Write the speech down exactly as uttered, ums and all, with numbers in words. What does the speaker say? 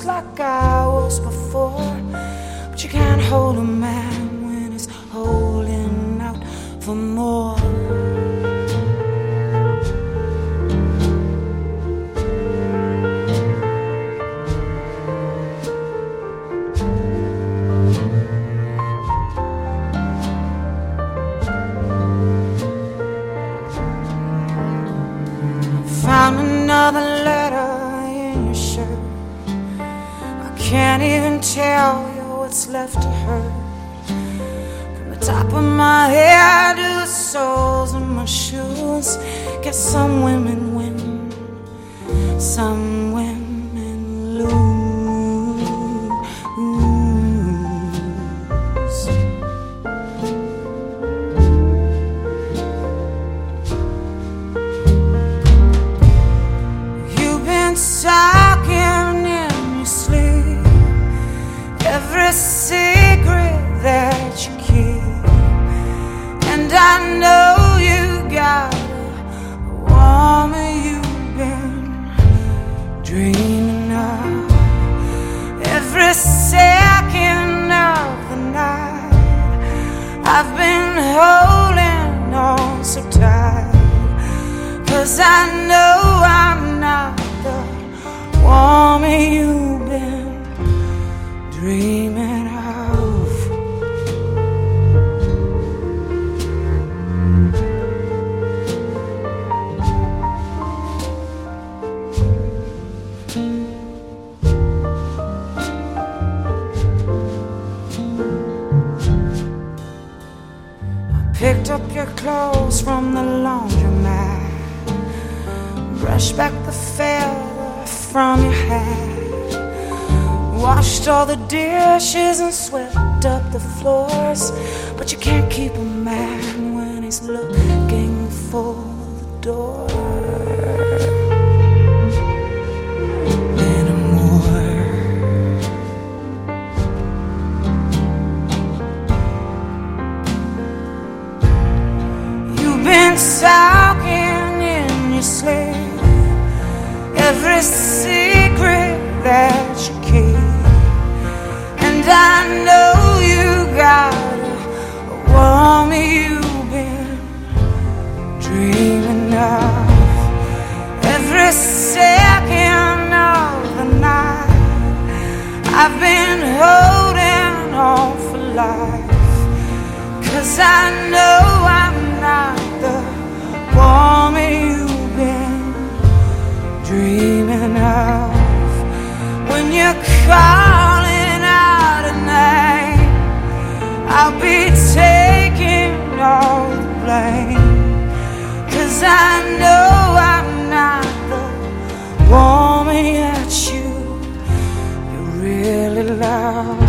just like I was before. But you can't hold a man when he's holding out for more. Found another letter in your shirt. I can't even tell you what's left to hurt. From the top of my head to the soles of my shoes. Guess some women win, some women lose. Talking in your sleep, every secret that you keep, and I know you got a woman you've been dreaming of. Every second of the night I've been holding on so tight, 'cause I know I'm not the woman you've been dreaming of. I picked up your clothes from the laundromat, brushed back the feather from your hat, washed all the dishes and swept up the floors. But you can't keep a man when he's looking for the door anymore. You've been talking in your sleep, every secret that you keep, and I know you got a, a woman you've been dreaming of. Every second of the night I've been holding on for life, 'cause I know I'm not the woman you've been dreaming of. When you're calling out at night, I'll be taking all the blame, 'cause I know I'm not the woman that you, you really love.